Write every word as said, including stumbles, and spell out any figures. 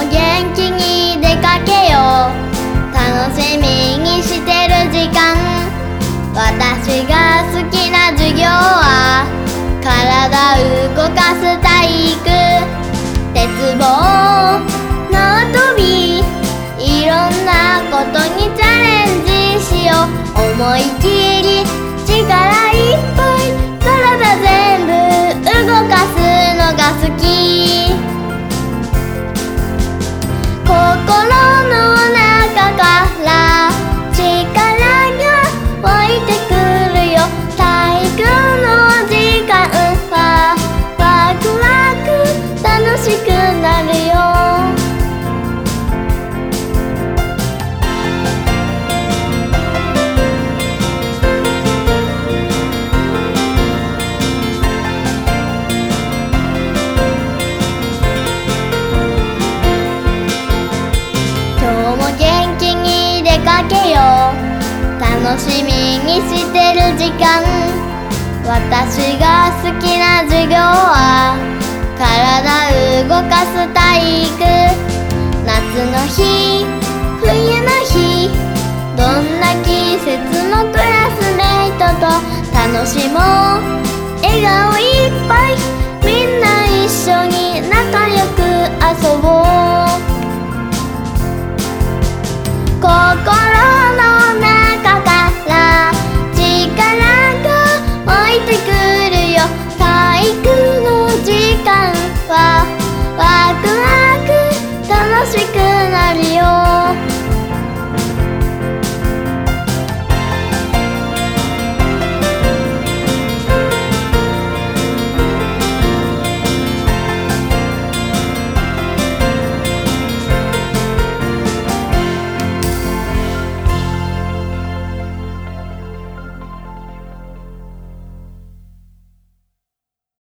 元気に出かけよう。楽しみにしてる時間。私が好きな授業は体動かす体育。鉄棒縄跳び、いろんなことにチャレンジしよう。思い切り力いっぱい体全部動かすのが好き。心の中から力が湧いてくるよ。体育の時間はワクワク楽しくなるよ。楽しみにしてる時間。私が好きな授業は体動かす体育。夏の日、冬の日、どんな季節のクラスメイトと楽しもう。笑顔いっぱいみんな一緒に仲良く遊ぼう。